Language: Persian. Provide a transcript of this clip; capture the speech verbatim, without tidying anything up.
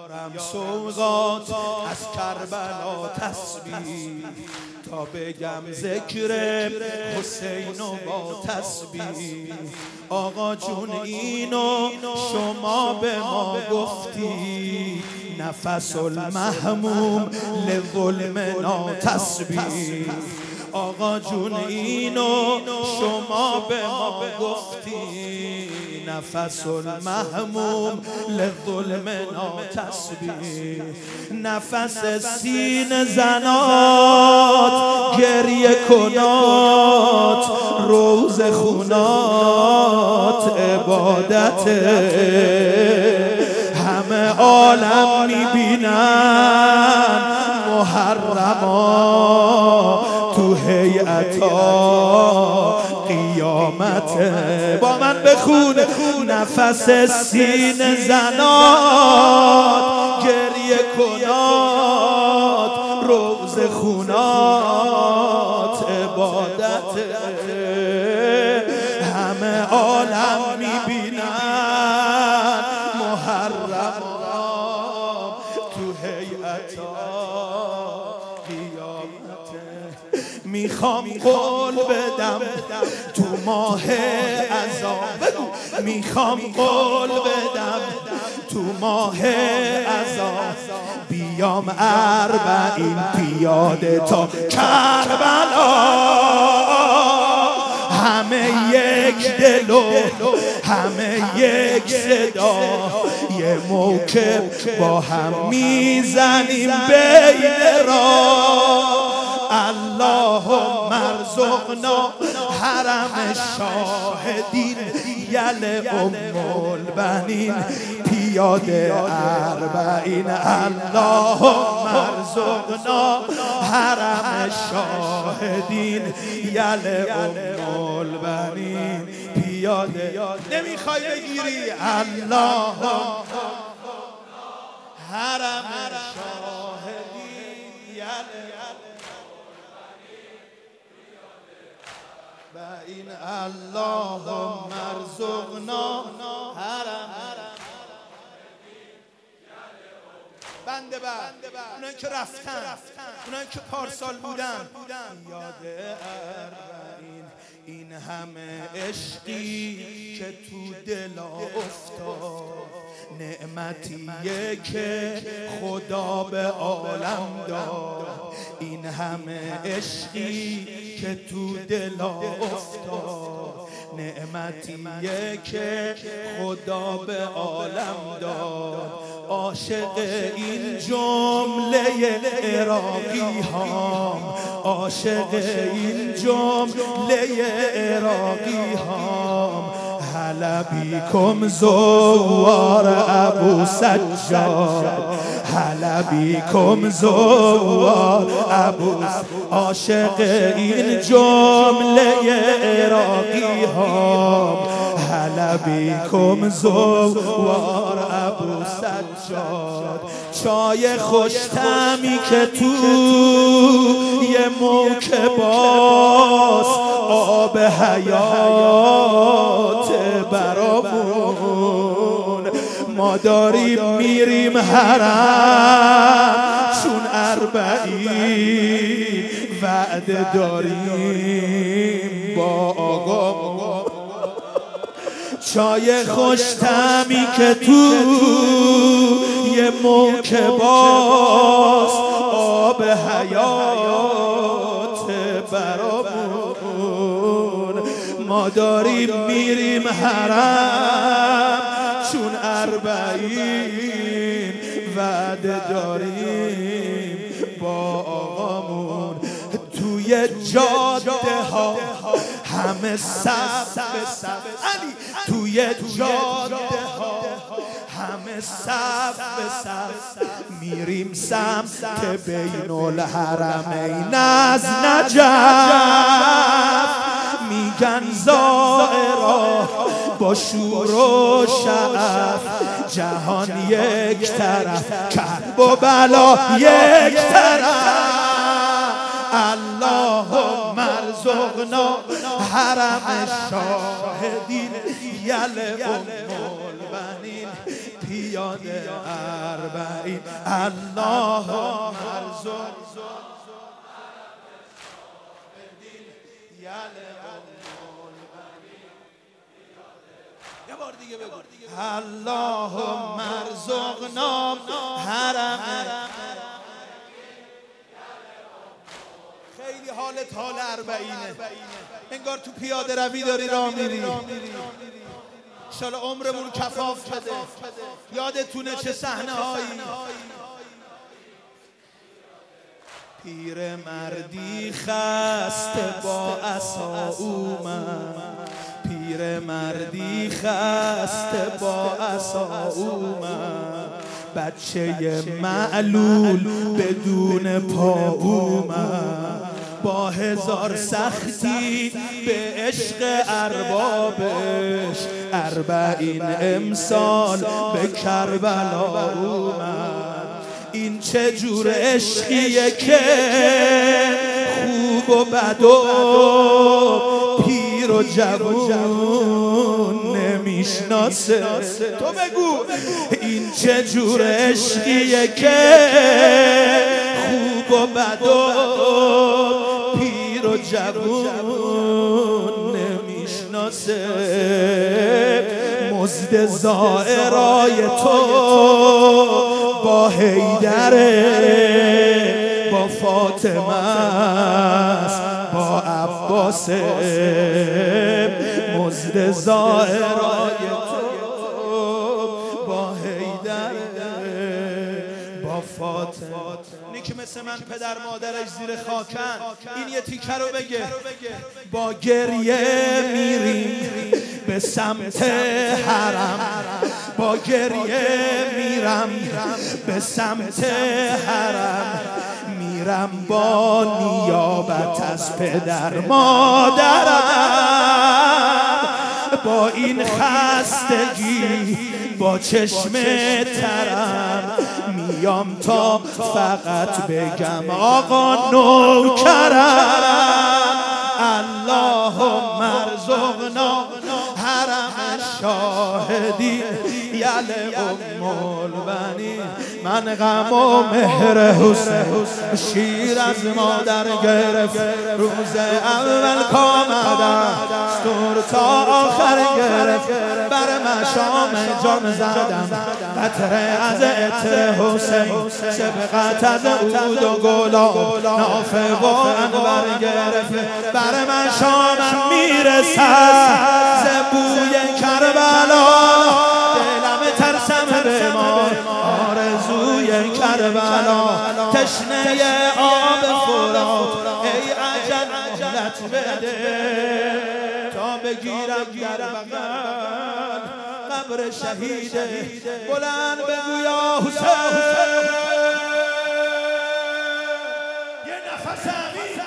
بیارم سوقات از کربلا تسبیح، تا بگم ذکر حسین و با تسبیح. آقا جون اینو شما به ما گفتی، نفس المحموم لظلمنا تسبیح. آقا جون اینو شما به ما گفتی، نفس المحموم لظلمنا تسبیح. نفس سینه زنات گریه کنات، روز خونات عبادت، همه عالم میبینن محرما تو هیئتا قیامت. با من بخون. نفس سینه زنات گریه کنات، روز خونات عبادت، همه عالم میبینن محرم تو هیئتا قیامت. میخوام قول بدم تو ماه عذاب، میخوام قول بدم تو ماه عذاب، بیام اربعین پیاده تا کربلا، همه یک دل و همه یک صدا، یه موکب با هم میزنیم بین راه. اللهم ارزقنا حرم شاهدین، یل ام البنین پیاده اربعین. اللهم ارزقنا حرم شاهدین، یل ام البنین پیاده. نمیخوای بگیری؟ اللهم حرم شاهدین، یل این. اللهم ارزقنا حرم. بنده بند اونایی که رفتن، اونایی که پارسال بودن، یاد اربعین. این همه عشقی که تو دلا افتاد، نعمتیه که خدا به عالم داد. این همه عشقی که تو دلا افتاد، نعمتیه که خدا به عالم داد. عاشق این جمله عراقی هام، عاشق این جمله عراقی هام، حلبیکم زوار ابو سجاد، حلبیکم زوار ابو. عاشق این جمله عراقی ها، حلبیکم زوار ابو سجاد. چای خوشتمی که تو یه موکباس، آب حیات برامون. ما داریم میریم حرم چون اربعین، وعده داریم با آقا. چای خوشتمی که تو یه موکباس، آب حیات برامون. ما داریم میریم حرم چون اربعین، وعده داریم با آقامون. توی جاده ها همه صف به صف، توی جاده ها همه صف به صف، میریم سمت بین الحرمین از نجف. میگن زائرا با شور و شعف، جهان یک طرف، کرب و بلا یک طرف. اللهم ارزقنا حرم شاهدین، یل ام البنین یاد اربعین الله مرزق یه بار دیگه بگو اللهم ارزقنا حرم. خیلی حالت حال اربعینه، انگار تو پیاده روی داری راه میری. انشالله عمرمون کفاف بده. یادتونه چه صحنه هایی؟ پیر مردی خسته با عصا اومد، پیر مردی خسته با عصا اومد، بچه معلول بدون پا اومد، با هزار سختی به عشق اربابش اربعین امسال به کربلا اومد. این چه جور عشقیه که خوب و بد و پیر و جوون نمیشناسه. تو بگو این چه جور عشقیه که خوب و بد و پیر و جوون نمیشناسه. مزد زائرای تو با حیدره، با فاطمه است، با عباس. مزد زائرای تو با حیدره، با فاطمه. اینی که مثل من پدر مادرش زیر خاکن، این یه تیکه رو بگه. با گریه میریم به سمت حرم، با گریه میرم به سمت حرم، میرم با نیابت از پدر مادرم. با این خستگی با چشم ترم میام تا فقط بگم آقا نوکرم. اللهم ارزقنا حرم شاهدی یل ام البنین. من غم و مهر حسین شیر از مادر گرفت، روز اول کامدم ستور تا آخر گرفت، بر مشام جان زدم قطره از عطر حسین، سبقت از عود و گلاب نافه و انبر گرفت، بر مشامم میرسد ز بوی کربلا، دلم ترسم بمان آرزوی کربلا، تشنه آب فرات ای عجل مهلت بده تا بگیرم در بغل قبر شهیده. بلند بگو یا حسین، یه نفس عمیق